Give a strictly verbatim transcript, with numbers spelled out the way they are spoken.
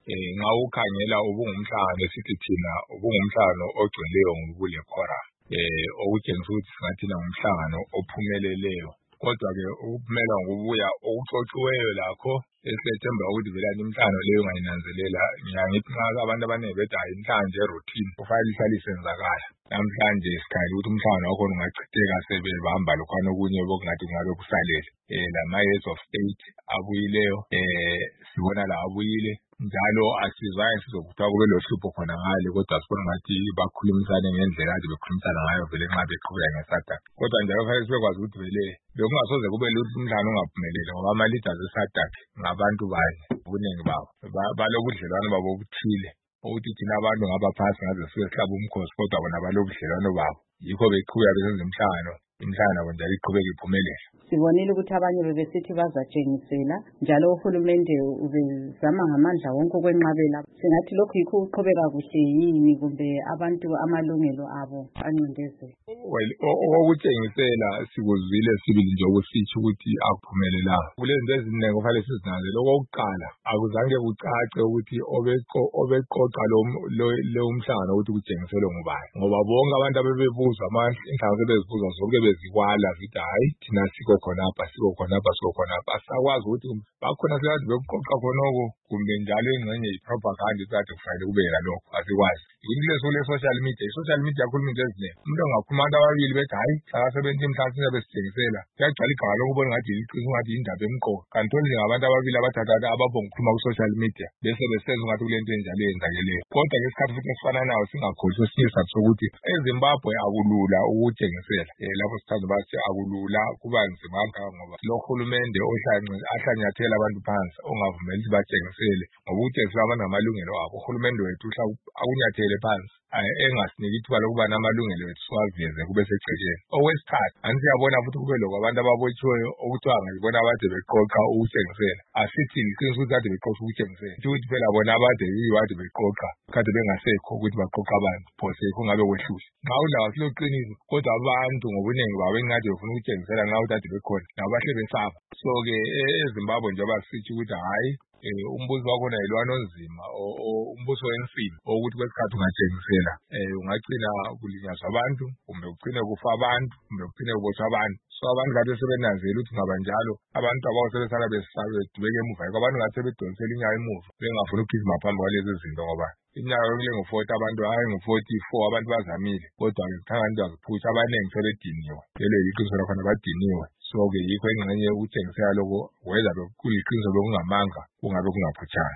eh ngawukhangela ubungumhlangano esithi thina ubungumhlangano ogcweleyo ngobule khora eh okutshengisa ukuthi singathi ngumhlangano ophumeleleyo. Kodwa ke ukuphumela ngokubuya okuxoxiweyo lakho esethemba ukuthi vela imhlangano leyo ngayinanzelela ngiyangithi nxa abantu abaningi bethi hayi imhlangano nje routine kufanele ihlale isenzakala. Namhlanje sikhangela ukuthi umhlangano wakho ungachitheka sebehamba lokhwana okunye bokungathi kungabe kusalele. Eh lama heads of state abuyileyo eh sibona la abuyile njalo asizwayo sizokuthiwa kube lohlupho khona ngale kodwa sibona ngathi bakhulumisane ngendlela ade bekhulumisana ngayo vele nxa beqhubeka ngeSADC. Kodwa njalo kufanele sibekwazi ukuthi vele bekungasoze kube lutho umhlangano ungaphumeleli ngoba ama-leaders eSADC ngabantu banye ubunengi babo balobudlelwano babo obuthile ukuthi thina abantu ngabaphansi ngaze sibe sihlaba umkhosi kodwa bona balobudlelwano babo yikho beqhubeka besenza imhlangano imhlangano nabo njalo iqhubeka iphumelela. Sibonile ukuthi abanye bebesithi bazatshengisela njalo uhulumende ubezama ngamandla wonke ukwenqabela. Singathi lokhu yikho uqhubeka kuhle yini kumbe abantu amalungelo abo ancindezela? Well, okutshengisela sikuzwile sibili nje ukusitsho ukuthi akuphumelelanga. Kulezinto eziningi kufanele sizinanzele. Okokuqala akuzange kucace ukuthi obeqoqa lo umhlangano ukuthi kutshengiselwe ngubani ngoba bonke abantu abebebuza inhlangano bezibuza zonke bezikwala zithi hayi thina siko khonapha siko khonapha siko khonapha asakwazi ukuthi bakhona sekathi beqoqa khonoko kumbe njalo ingxenye yipropaganda ukuthi kufanele kube kalokho asikwazi. Yini leso le social media i-social media yakhuluma into eziningi umuntu angakhuluma abantu ababili bethi hayi sakasebenza imhlangano siyabe sithengisela kuyagcwala igama lokubona ngathi iqiniso ngathi indaba emqoka kanti only ngabantu ababili abathatha ababonga ukukhuluma ku-social media bese besenza ngathi kulento enjalo eyenzakeleyo. Kodwa ke isikhathi futhi esifananayo singakhohlwa esinye isizathu sokuthi eZimbabwe akulula ukutshengisela um lapho sithanda bathi akulula kuba nzima kangaka ngoba lo hulumende ahlanyathela abantu phansi ongavumeli ukuthi batshengisele ngoba ukutshengisela abantu ngamalungelo abo uhulumende wethu akunyathele phansi engasiniki ithuba lokuba namalungelo wethu siwaveze kube segcekeni. Okwesithathu ansiyabona futhi kube lokho abantu ababotshiweyo okuthiwa ngibona abade beqoqa ukutshengisela asithi iqiniso ukuthi kade beqoqa ukutshengisela ukuthi phela bona abade yiwade beqoqa kade bengasekho ukuthi baqoqa abantu phose kungabe kwehlule nxa udlawa siloqiniso kodwa abantu ngobuningi babo engade befuna ukutshengisela nxa kade bekhona nabo bahle besaba. So-ke eZimbabwe njengoba sitsho ukuthi hayi umbuso wakhona yilwana onzima umbuso wensini ukuthi kwesikhathi ungatshengisela ungagcina kulinyazwa abantu kumbe ugcine kufa abantu kumbe ugcine kubotshwa abantu. So abantu kade sebenanzela ukuthi ngabanjalo abantu ababo sebesala besabedubeka emuva yikho abantu kade sebedonsela inyawo emuva bengafuni ukugijima phambi kwalezi zinto ngoba iminyaka yonke ngu-forty abantu hayi ngu-forty-four abantu bazamile kodwa ngithanda baziphutsha abaningi sebediniwe lelo yiqiniso lakhona badiniwe. So-ke yikho engxenye ukutshengisela lokho whether kuliqiniso bekungamanga kungabe kungaphutshanga.